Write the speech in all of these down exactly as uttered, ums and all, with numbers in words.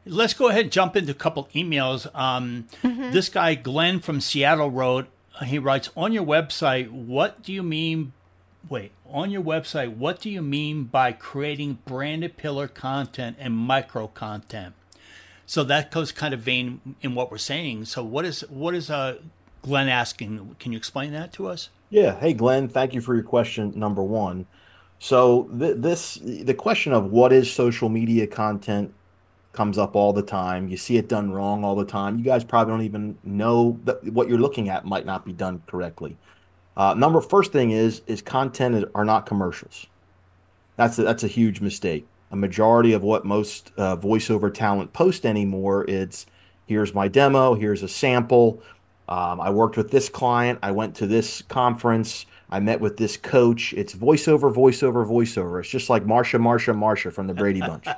Let's go ahead and jump into a couple emails. Um, mm-hmm. This guy, Glenn from Seattle, wrote, he writes, on your website, what do you mean, wait, on your website, what do you mean by creating branded pillar content and micro content? So that goes kind of vain in what we're saying. So what is, what is uh, Glenn asking? Can you explain that to us? Yeah. Hey, Glenn, thank you for your question, number one. So th- this, the question of what is social media content comes up all the time. You see it done wrong all the time. You guys probably don't even know that what you're looking at might not be done correctly. Uh, number first thing is is content is, are not commercials. That's a, that's a huge mistake. A majority of what most uh, voiceover talent post anymore, it's here's my demo, here's a sample. Um, I worked with this client. I went to this conference. I met with this coach. It's voiceover, voiceover, voiceover. It's just like Marsha, Marsha, Marsha from the Brady Bunch.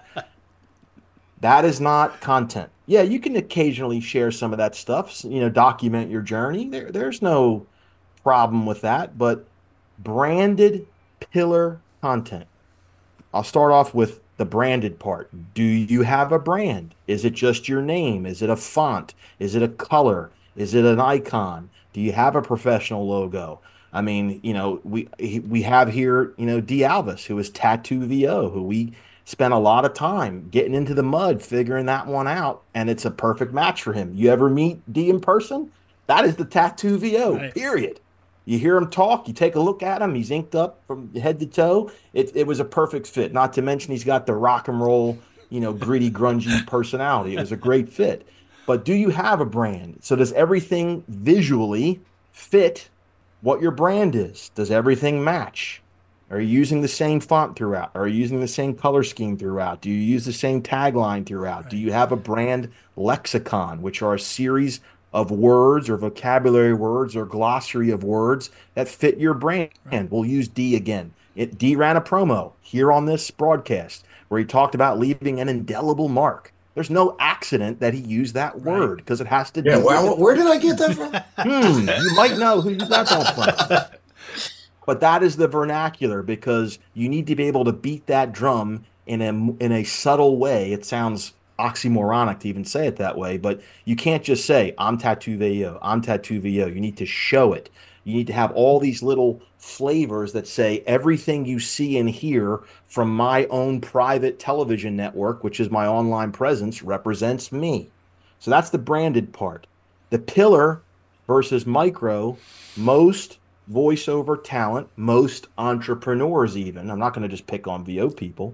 That is not content. Yeah, you can occasionally share some of that stuff, you know, document your journey. There, there's no problem with that, but branded pillar content. I'll start off with the branded part. Do you have a brand? Is it just your name? Is it a font? Is it a color? Is it an icon? Do you have a professional logo? I mean, you know, we we have here, you know, D Alvis, who is Tattoo V O, who we spent a lot of time getting into the mud, figuring that one out, and it's a perfect match for him. You ever meet D in person? That is the Tattoo V O, right. Period. You hear him talk, you take a look at him, he's inked up from head to toe. It, it was a perfect fit. Not to mention he's got the rock and roll, you know, gritty, grungy personality. It was a great fit. But do you have a brand? So does everything visually fit what your brand is? Does everything match? Are you using the same font throughout? Are you using the same color scheme throughout? Do you use the same tagline throughout? Right. Do you have a brand lexicon, which are a series of words or vocabulary words or glossary of words that fit your brand? Right. We'll use D again. It, D ran a promo here on this broadcast where he talked about leaving an indelible mark. There's no accident that he used that word because it has to yeah, do well, with where did I get that from? hmm, you might know who you got that from. But that is the vernacular because you need to be able to beat that drum in a in a subtle way. It sounds oxymoronic to even say it that way, but you can't just say, I'm Tattoo V O, I'm Tattoo V O. You need to show it. You need to have all these little flavors that say everything you see and hear from my own private television network, which is my online presence, represents me. So that's the branded part. The pillar versus micro, most voiceover talent, most entrepreneurs even, I'm not going to just pick on V O people,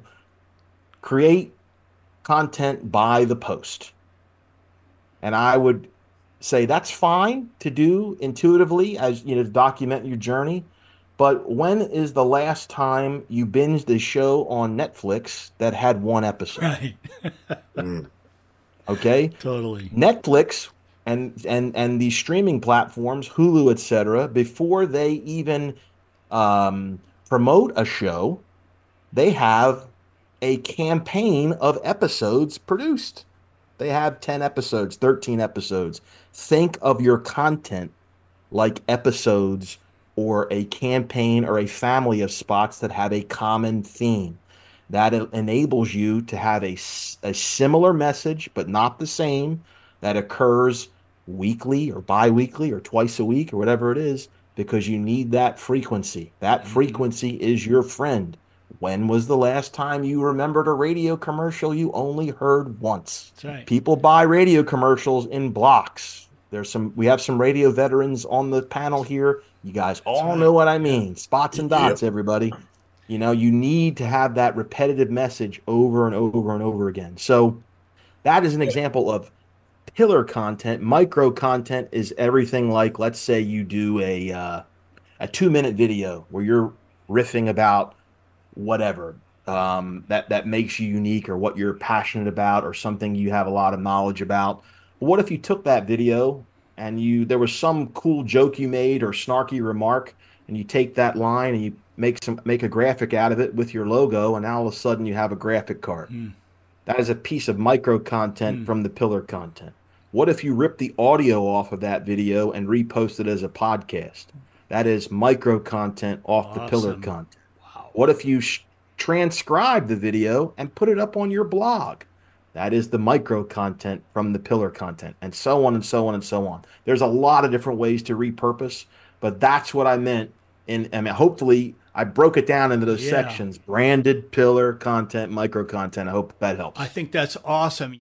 create content by the post. And I would say that's fine to do intuitively as, you know, to document your journey. But when is the last time you binged a show on Netflix that had one episode? Right. mm. Okay. Totally. Netflix and and and these streaming platforms, Hulu, et cetera, before they even um, promote a show, they have a campaign of episodes produced. They have ten episodes, thirteen episodes. Think of your content like episodes or a campaign or a family of spots that have a common theme. That enables you to have a, a similar message, but not the same, that occurs weekly or bi-weekly or twice a week or whatever it is, because you need that frequency. That mm-hmm. frequency is your friend. When was the last time you remembered a radio commercial you only heard once? That's right. People buy radio commercials in blocks. There's some, we have some radio veterans on the panel here. You guys That's all right. know what I mean. Yeah. Spots and dots, yep. everybody. You know, you need to have that repetitive message over and over and over again. So that is an example of pillar content. Micro content is everything like, let's say you do a uh, a two minute video where you're riffing about whatever um, that that makes you unique or what you're passionate about or something you have a lot of knowledge about. But what if you took that video and you there was some cool joke you made or snarky remark, and you take that line and you make some make a graphic out of it with your logo, and now all of a sudden you have a graphic card. Mm. That is a piece of micro content mm. from the pillar content. What if you rip the audio off of that video and repost it as a podcast? That is micro content off awesome. the pillar content. Wow. What if you sh- transcribe the video and put it up on your blog? That is the micro content from the pillar content, and so on and so on and so on. There's a lot of different ways to repurpose, but that's what I meant. In, I mean, hopefully I broke it down into those Yeah. sections: branded, pillar content, micro content. I hope that helps. I think that's awesome.